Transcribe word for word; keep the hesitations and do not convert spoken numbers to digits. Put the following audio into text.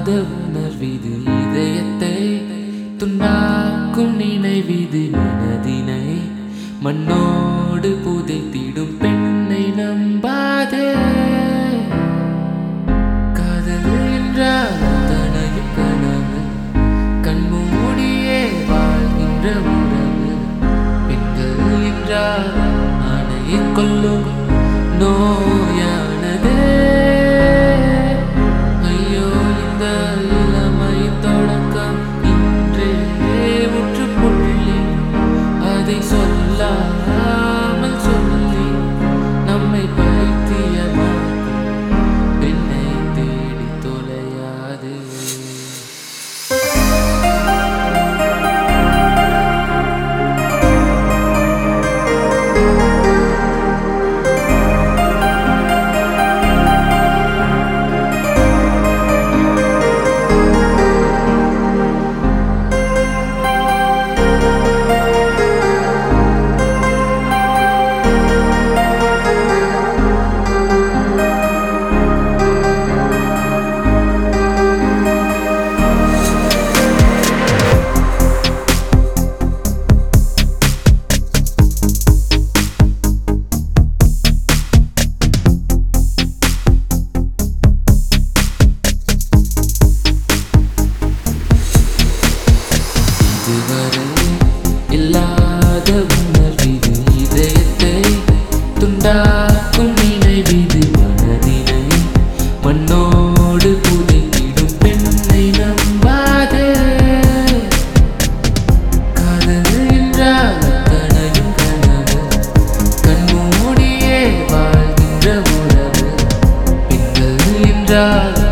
உணர்விது இதயத்தை துண்டாக்கும் நினைவிது மனதினை மண்ணோடு புதைத்திடும் பெண்ணை நம்பாதே. காதல் என்றால் அத்தனையும் கனவு, கண்மூடியே வாழ்கின்ற உறவு. பெண்கள் என்றால் ஆணையை கொள்ளும் நோயானதே. ஐயோ, இந்த இளமை தொடக்கம் இன்றே முற்றுப்புள்ளி. அதை சொல்லாமல் சொல்லி நம்மை பைத்தியமாக்கும் பெண்ணை தேடி தொலையாது. இதுவரை இல்லாத உணர்விது இதயத்தை துண்டாக்கும் நினைவிது மனதினை மண்ணோடு புதைத்திடும் பெண்ணை நம்பாதே. காதல் என்றால் அத்தனையும் கனவு, கண்மூடியே வாழ்கின்ற உறவு. பெண்கள் என்றால்